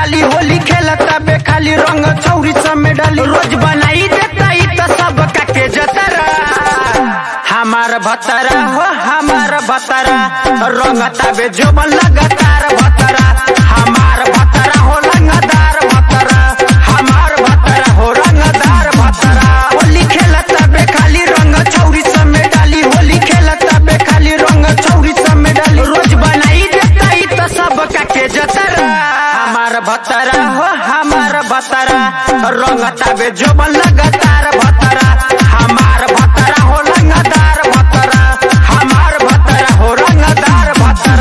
डाली होली खेलता बे खाली रंग छौरी में डाली रोज बनाई देता तो सब के जतरा हमार भतरा हो हमार भतरा रंगता बे जो बन लगातार भतरा हमार भतरा हो रंगदार भतरा हमार भतरा हो रंगदार भतरा होली खेलता बे खाली रंग छौरी में डाली होली खेलता बे खाली रंग छौरी में डाली रोज बनाई देता तो सब के जतरा हमार भतरा हो हमार भतरा रंगता बे जो बन लगातार भतरा हमार भतरा हो रंगदार भतरा हमार भतरा हो रंगदार भतरा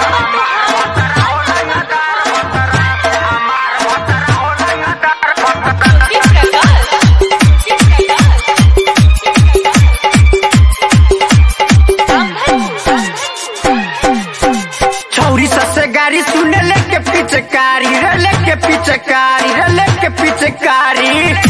छौरी ससे गाड़ी सुने लेके पिचकारी रे लेके पिचकारी रे लेके पिचकारी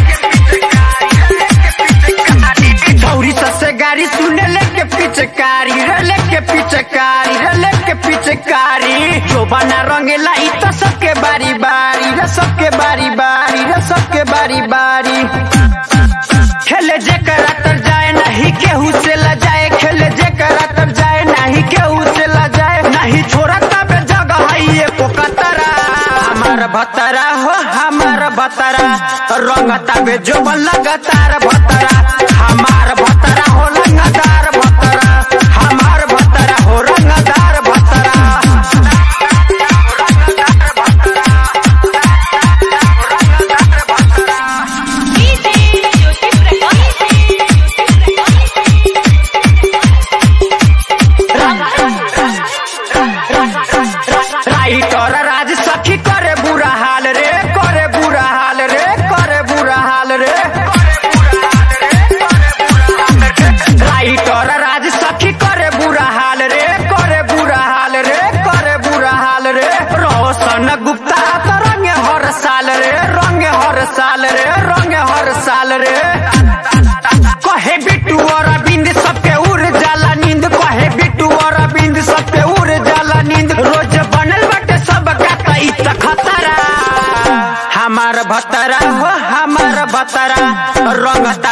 छौरी ससे गाड़ी सुने लेके पिचकारी रे लेके पिचकारी रे लेके पिचकारी जो बना रंगेला इ तो सबके बारी बारी रे सबके बारी बारी रे सबके बारी बारी खेले जेकरा तर जाए नहीं केहू से ला जाए खेले जेकरा तर जाए नहीं केहू से ला जाए नहीं छोड़ा तब जगह है ये पोकतरा हमार भतरा हो हमार भतरा रंगता बे जो बन लगातार भतरा हमार भतरा हो रंगदार भतरा हमार भतरा हो रंगदार भतरा राइटर राज सखी करे बुरा हाल रे करे बुरा हाल रे करे बुरा हाल रे राइटर राज सखी करे बुरा हाल रे करे बुरा हाल रे करे बुरा हाल रे रोशन गुप्ता तो रंग हर साल रे रंग हर साल रे रंग हर साल रे कहे बिट्टू और अरविंद सबके उड़ जाला नींद कहे बिट्टू और अरविंद सबके उड़ जाला नींद रोज बनल बटे सब का इ त खतरा हमार भतरा हो हमार भतरा रंग